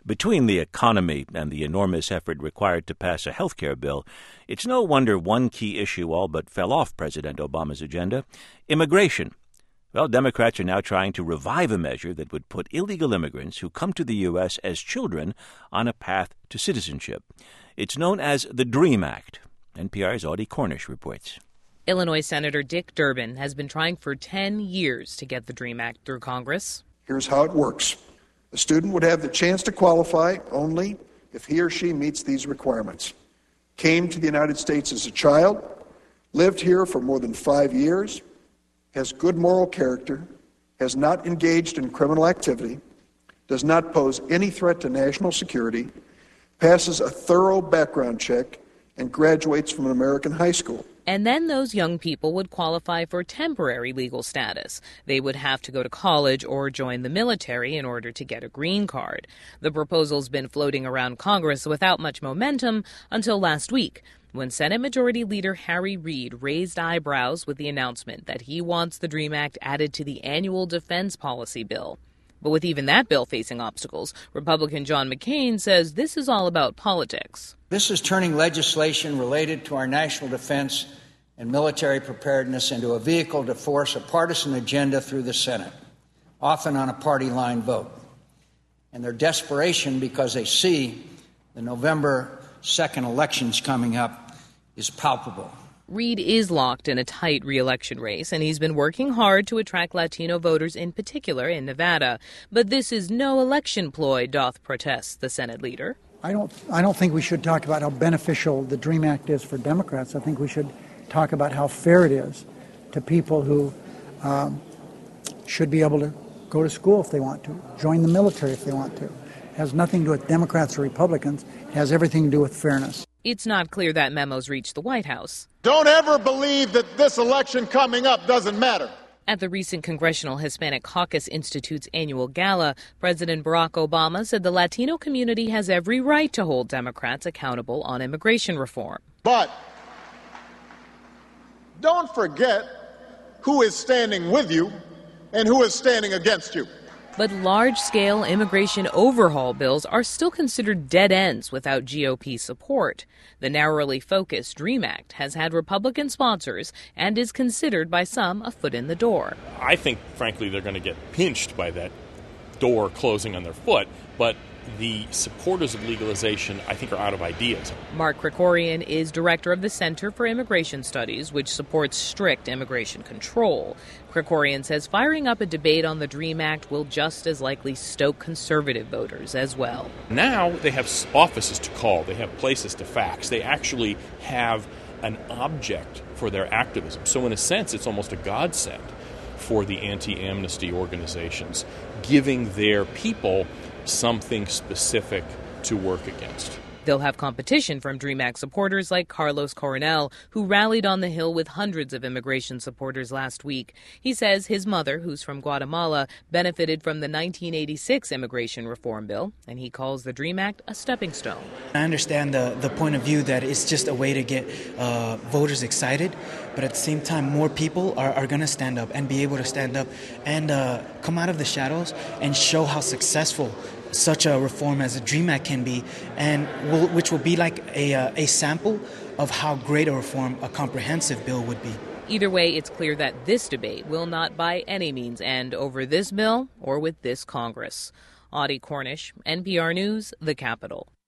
Between the economy and the enormous effort required to pass a health care bill, it's no wonder one key issue all but fell off President Obama's agenda: immigration. Well, Democrats are now trying to revive a measure that would put illegal immigrants who come to the U.S. as children on a path to citizenship. It's known as the DREAM Act. NPR's Audie Cornish reports. Illinois Senator Dick Durbin has been trying for 10 years to get the DREAM Act through Congress. Here's how it works. A student would have the chance to qualify only if he or she meets these requirements: came to the United States as a child, lived here for more than 5 years, has good moral character, has not engaged in criminal activity, does not pose any threat to national security, passes a thorough background check, and graduates from an American high school. And then those young people would qualify for temporary legal status. They would have to go to college or join the military in order to get a green card. The proposal's been floating around Congress without much momentum until last week, when Senate Majority Leader Harry Reid raised eyebrows with the announcement that he wants the DREAM Act added to the annual defense policy bill. But with even that bill facing obstacles, Republican John McCain says this is all about politics. This is turning legislation related to our national defense and military preparedness into a vehicle to force a partisan agenda through the Senate, often on a party line vote. And their desperation, because they see the November 2nd elections coming up, is palpable. Reid is locked in a tight re-election race, and he's been working hard to attract Latino voters, in particular in Nevada. But this is no election ploy, doth protest the Senate leader. I don't think we should talk about how beneficial the DREAM Act is for Democrats. I think we should talk about how fair it is to people who should be able to go to school if they want to, join the military if they want to. It has nothing to do with Democrats or Republicans. It has everything to do with fairness. It's not clear that memo's reached the White House. Don't ever believe that this election coming up doesn't matter. At the recent Congressional Hispanic Caucus Institute's annual gala, President Barack Obama said the Latino community has every right to hold Democrats accountable on immigration reform. But don't forget who is standing with you and who is standing against you. But large-scale immigration overhaul bills are still considered dead ends without GOP support. The narrowly focused DREAM Act has had Republican sponsors and is considered by some a foot in the door. I think, frankly, they're going to get pinched by that door closing on their foot, but the supporters of legalization, I think, are out of ideas. Mark Krikorian is director of the Center for Immigration Studies, which supports strict immigration control. Krikorian says firing up a debate on the DREAM Act will just as likely stoke conservative voters as well. Now they have offices to call. They have places to fax. They actually have an object for their activism. So in a sense, it's almost a godsend for the anti-amnesty organizations, giving their people something specific to work against. They'll have competition from DREAM Act supporters like Carlos Coronel, who rallied on the Hill with hundreds of immigration supporters last week. He says his mother, who's from Guatemala, benefited from the 1986 immigration reform bill, and he calls the DREAM Act a stepping stone. I understand the point of view that it's just a way to get voters excited, but at the same time, more people are going to stand up and be able to stand up and come out of the shadows and show how successful such a reform as a DREAM Act can be, and which will be like a sample of how great a reform a comprehensive bill would be. Either way, it's clear that this debate will not by any means end over this bill or with this Congress. Audie Cornish, NPR News, The Capitol.